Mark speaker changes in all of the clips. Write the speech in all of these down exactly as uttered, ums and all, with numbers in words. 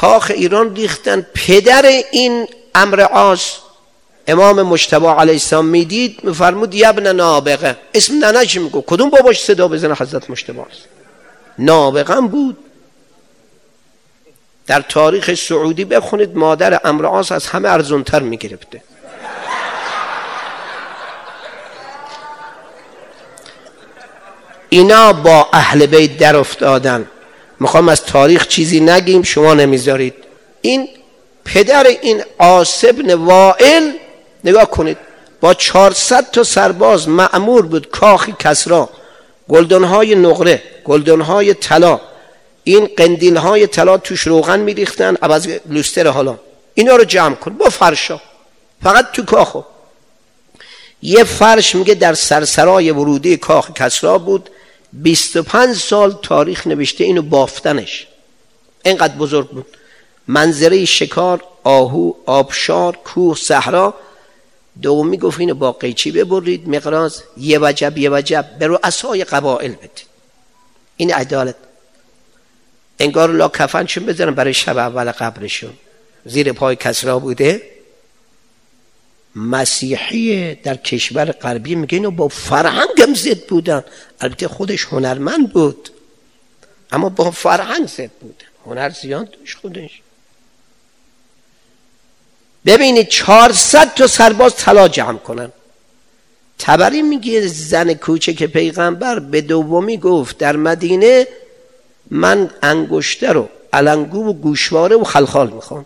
Speaker 1: کاخ ایران ریختن. پدر این عمرو عاص امام مجتبی علیه السلام میدید میفرمود یبن نابغه، اسم ننه‌ش میگه کدوم باباش صدا بزنه حضرت مجتبی است، نابغه بود. در تاریخ سعودی بخونید مادر عمرو عاص از همه ارزانتر میگرفته. اینا با اهل بیت در افتادن. میخوام از تاریخ چیزی نگیم شما نمیذارید. این پدر این عاص بن وائل نگاه کنید با چهارصد تا سرباز مأمور بود کاخی کسری، گلدانهای نقره، گلدانهای طلا، این قندیلهای طلا توش روغن میریختن عوض لوستر. حالا اینا رو جمع کن با فرشا، فقط تو کاخو. یه فرش میگه در سرسرای ورودی کاخ کسری بود، بیست و پنج سال تاریخ نوشته اینو بافتنش، اینقدر بزرگ بود. منظره شکار، آهو، آبشار، کوه، صحرا. دومی گفت اینو با قیچی ببرید مقراض، یه وجب یه وجب به رؤسای قبایل بدید. این عدالت. انگار لا کفنشون بذارن برای شب اول قبرشون، زیر پای کسری بوده. مسیحی در کشور غربی میگه اینو با فرهنگم ضد بودن. البته خودش هنرمند بود اما با فرهنگ ضد بودن، هنر زیاد توش خودش. ببینید چهارصد تا سرباز طلا جمع کنن. طبری میگه زن کوچک پیغمبر به دومی گفت در مدینه من انگشتر و علنگو و گوشواره و خلخال میخوام.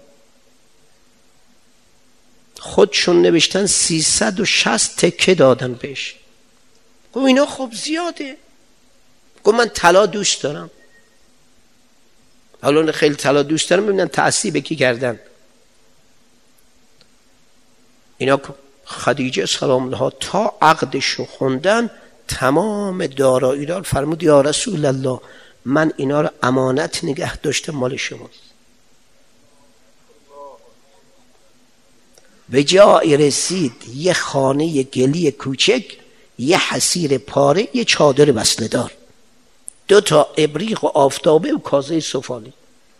Speaker 1: خودشون نوشتن سیصد و شصت تکه دادن بهش. گفت اینا خب زیاده. گفت من طلا دوست دارم. حالا خیلی طلا دوست دارم. ببینن تعصیب کی کردن. اینا خدیجه سلام الله تا عقدشو خوندن تمام دارایی دار فرمود یا رسول الله من اینا رو امانت نگه داشتم مال شماست. به جای رسید یه خانه گلی کوچک، یه حصیر پاره، یه چادر وصله دار، دو تا ابریق و آفتابه و کازه سفالی.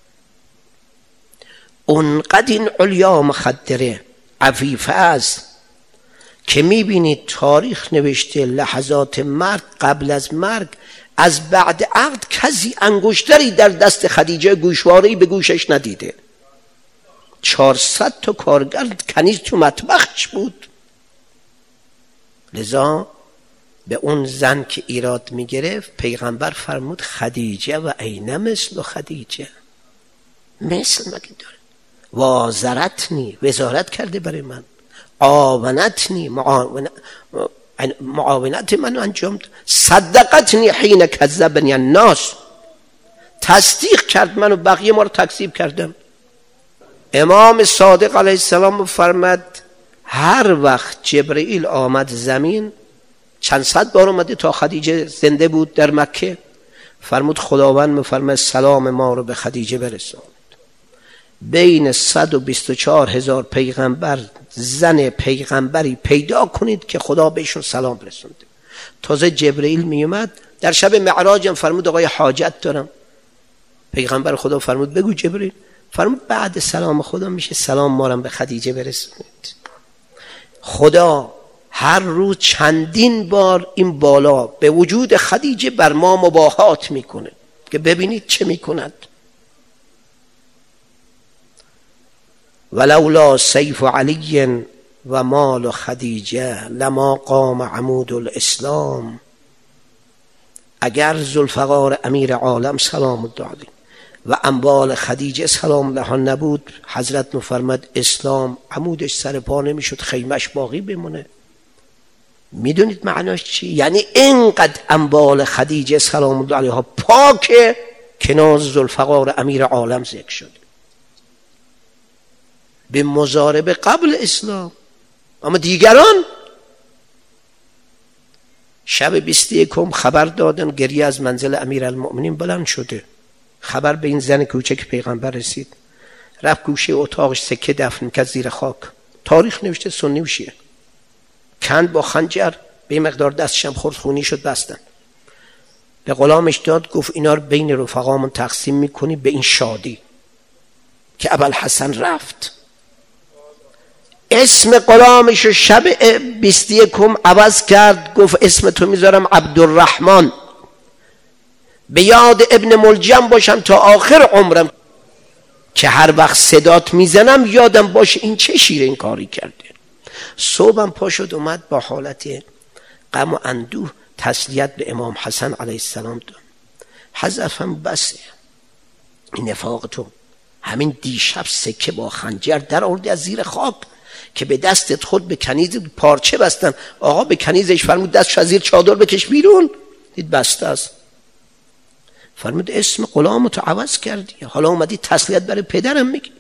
Speaker 1: اونقدر این علیا مخدره عفیفه است که میبینید تاریخ نوشته لحظات مرگ، قبل از مرگ، از بعد عقد کسی انگشتری در دست خدیجه گوشواره‌ای به گوشش ندیده. چهارصد تا کارگر کنیز تو مطبخش بود. لذا به اون زن که ایراد میگرفت پیغمبر فرمود خدیجه و عین مثل خدیجه، مثل مگه داره. وازرتنی، وزارت کرده برای من. آونتنی، معاونت معاونت منو انجام داد. صدقتنی حین کذبنی الناس، تصدیق کرد منو، بقیه ما رو تکذیب کردن. امام صادق علیه السلام فرمود هر وقت جبرئیل آمد زمین، چند صد بار اومده تا خدیجه زنده بود در مکه، فرمود خداوند میفرماید سلام ما رو به خدیجه برساند. بین صد و بیست و چهار هزار پیغمبر زن پیغمبری پیدا کنید که خدا بهشون سلام رسونده. تازه جبرئیل میومد در شب معراج هم فرمود آقای حاجت دارم. پیغمبر خدا فرمود بگو جبرئیل. فرمود بعد سلام خدا میشه سلام مارم به خدیجه برسونید. خدا هر روز چندین بار این بالا به وجود خدیجه بر ما مباهات میکنه که ببینید چه میکند. ولولا سیف علی و مال خدیجه لما قام عمود الاسلام. اگر ذوالفقار امیر عالم سلام الله علیه و اموال خدیجه سلام الله نبود، حضرت میفرماد اسلام عمودش سر پا نمیشد، خیمش باقی بمونه. میدونید معناش چی؟ یعنی اینقدر اموال خدیجه سلام الله علیها پاکه که ناز ذوالفقار امیر عالم ذکر شد به مضاربه قبل اسلام. اما دیگران شب بیست و یکم خبر دادن گریه از منزل امیرالمؤمنین بلند شده. خبر به این زن کوچک پیغمبر رسید، رفت گوشه اتاقش سکه دفن کرد زیر خاک. تاریخ نوشته سنی و شیعه. کند با خنجر، به مقدار دستشم خورد خونی شد بستن. به غلامش داد گفت اینا رو بین رفقامون تقسیم میکنی به این شادی. که ابوالحسن رفت اسم غلامشو شب بیست و یکم عوض کرد، گفت اسم تو میذارم عبدالرحمن، به یاد ابن ملجم باشم تا آخر عمرم که هر وقت صدات میزنم یادم باشه این چه شیرین کاری کرده. صبحم پا شد اومد با حالت غم و اندوه تسلیت به امام حسن علیه السلام داد. حذفم بسه این نفاق تو، همین دیشب سکه با خنجر در آوردی از زیر خاک که به دستت خود به کنیز پارچه بستن، آقا به کنیزش فرمود دستش از زیر چادر بکش بیرون، دید بسته است. فرمود اسم غلامتو عوض کردی، حالا اومدی تسلیت برای پدرم میگی.